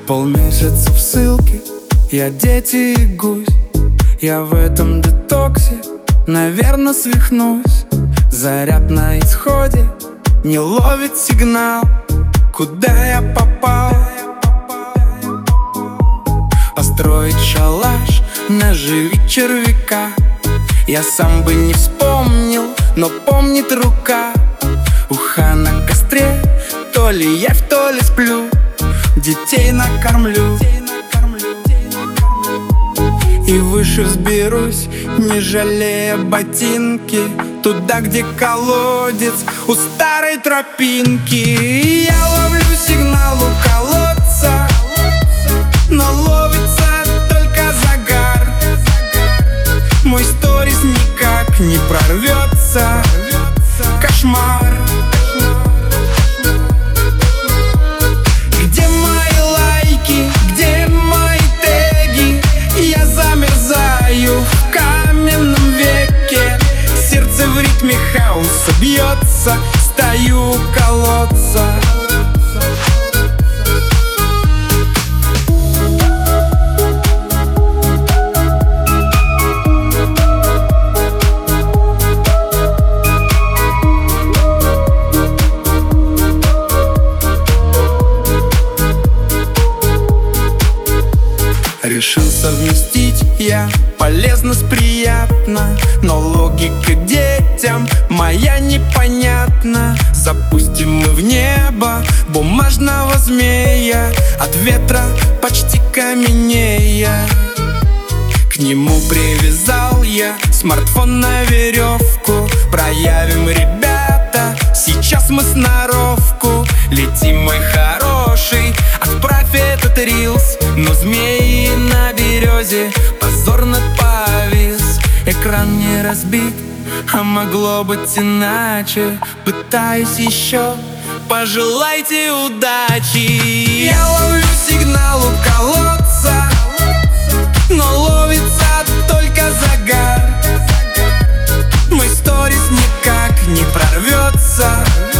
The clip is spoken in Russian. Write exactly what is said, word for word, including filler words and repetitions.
Полмесяца в ссылке, я дети и гусь. Я в этом детоксе, наверное, свихнусь. Заряд на исходе, не ловит сигнал, куда я попал. Построить шалаш, наживить червяка. Я сам бы не вспомнил, но помнит рука. Уха на костре, то ли я, то ли сплю. Детей накормлю и выше взберусь, не жалея ботинки, туда, где колодец у старой тропинки. Я ловлю сигнал у колодца, но ловится только загар. Мой сторис никак не прорвется. Кошмар. Где мои лайки, где мои теги? Я замерзаю в каменном веке. Сердце в ритме хаоса бьется, стою у колодца. Решил совместить я полезно с приятно, но логика детям моя непонятна. Запустим мы в небо бумажного змея, от ветра почти каменея. К нему привязал я смартфон на веревку. Проявим, ребята, сейчас мы сноровку. Летим, мой хороший, отправь этот рилс. Но змеи на березе позорно повис. Экран не разбит, а могло быть иначе. Пытаюсь еще, пожелайте удачи. Я ловлю сигнал у колодца, но ловится только загар. Мой сторис никак не прорвется.